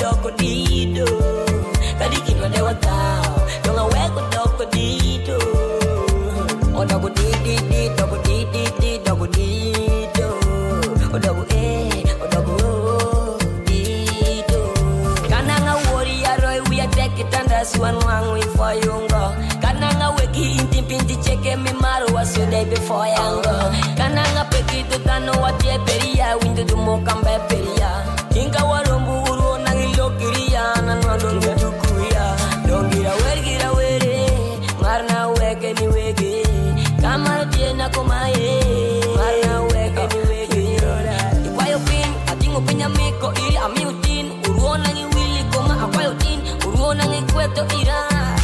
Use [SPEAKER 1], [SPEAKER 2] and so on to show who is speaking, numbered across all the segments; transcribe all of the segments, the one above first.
[SPEAKER 1] doko dido. Kadiki no de watao. Donga weko doko dido. O doko didi di, doko didi di, doko dido. O doko o doko dido. Kananga warrior roy we attack it and that's one we for yungo. Kananga weki inti pinti cheke mi maru wasu day before yango. Kananga peki to tano watie peria windu du mokambe peria. Kinga warumbu uru nangi lokiria nanwando nutukuya. Dongira were marna weke ni weke. Kamar tiena komae marna weke ni weke. Ikwayo pin atingo pinya miko iri amiutin. Uru nangi wili koma akwayo tin. Uru nangi kweto ira.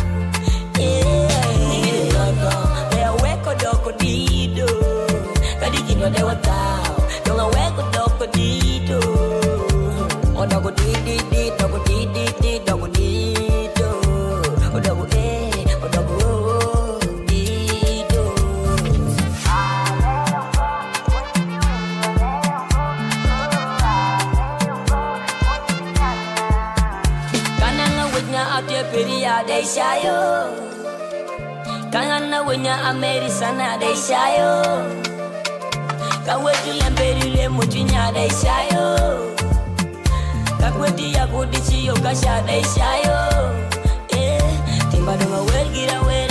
[SPEAKER 1] Doko dido, kadiki no de watao. Donga weko doko dido. O doko didi di, doko didi di, doko dido. O doko o doko dido. Kananga wenya ate peria de shayo. Kangana wenya amerisana de shayo. Kaweti lemberi le mutinya de shayo. Kakweti ya kudichi yo kasha de shayo. Timba donga welgira we.